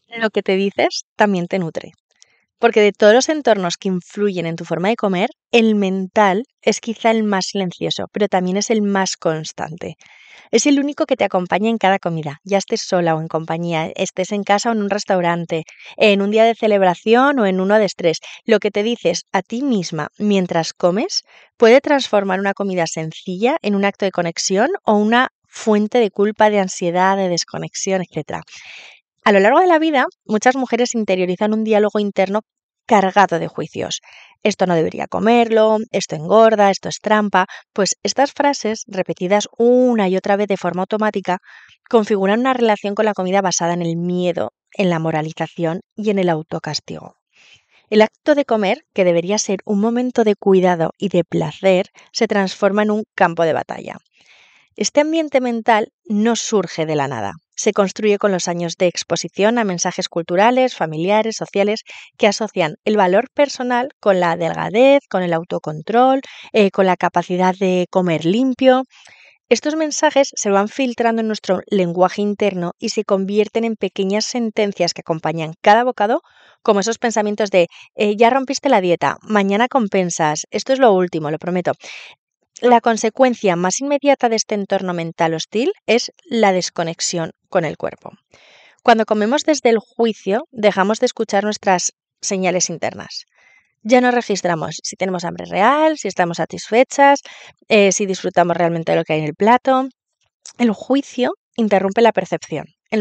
Lo que te dices también te nutre. Porque de todos los entornos que influyen en tu forma de comer, el mental es quizá el más silencioso, pero también es el más constante. Es el único que te acompaña en cada comida, ya estés sola o en compañía, estés en casa o en un restaurante, en un día de celebración o en uno de estrés. Lo que te dices a ti misma mientras comes puede transformar una comida sencilla en un acto de conexión o una fuente de culpa, de ansiedad, de desconexión, etcétera. A lo largo de la vida, muchas mujeres interiorizan un diálogo interno cargado de juicios. Esto no debería comerlo, esto engorda, esto es trampa. Pues estas frases, repetidas una y otra vez de forma automática, configuran una relación con la comida basada en el miedo, en la moralización y en el autocastigo. El acto de comer, que debería ser un momento de cuidado y de placer, se transforma en un campo de batalla. Este ambiente mental no surge de la nada. Se construye con los años de exposición a mensajes culturales, familiares, sociales, que asocian el valor personal con la delgadez, con el autocontrol, con la capacidad de comer limpio. Estos mensajes se van filtrando en nuestro lenguaje interno y se convierten en pequeñas sentencias que acompañan cada bocado, como esos pensamientos de ya rompiste la dieta, mañana compensas, esto es lo último, lo prometo. La consecuencia más inmediata de este entorno mental hostil es la desconexión con el cuerpo. Cuando comemos desde el juicio, dejamos de escuchar nuestras señales internas. Ya no registramos si tenemos hambre real, si estamos satisfechas, si disfrutamos realmente de lo que hay en el plato. El juicio interrumpe la percepción.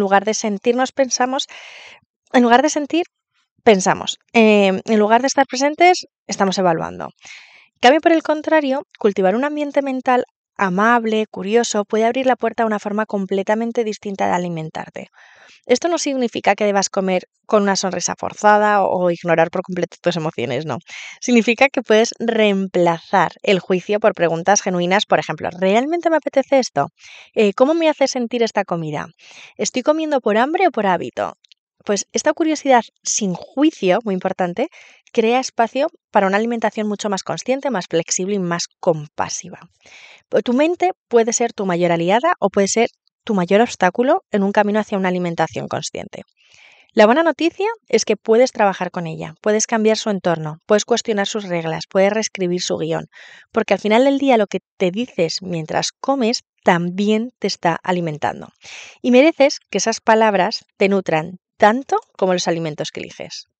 En lugar de sentir, pensamos. En lugar de estar presentes, estamos evaluando. Cambio por el contrario, cultivar un ambiente mental amable, curioso, puede abrir la puerta a una forma completamente distinta de alimentarte. Esto no significa que debas comer con una sonrisa forzada o ignorar por completo tus emociones, no. Significa que puedes reemplazar el juicio por preguntas genuinas, por ejemplo, ¿realmente me apetece esto? ¿Cómo me hace sentir esta comida? ¿Estoy comiendo por hambre o por hábito? Pues esta curiosidad sin juicio, muy importante, crea espacio para una alimentación mucho más consciente, más flexible y más compasiva. Tu mente puede ser tu mayor aliada o puede ser tu mayor obstáculo en un camino hacia una alimentación consciente. La buena noticia es que puedes trabajar con ella, puedes cambiar su entorno, puedes cuestionar sus reglas, puedes reescribir su guión, porque al final del día lo que te dices mientras comes también te está alimentando. Y mereces que esas palabras te nutran tanto como los alimentos que eliges.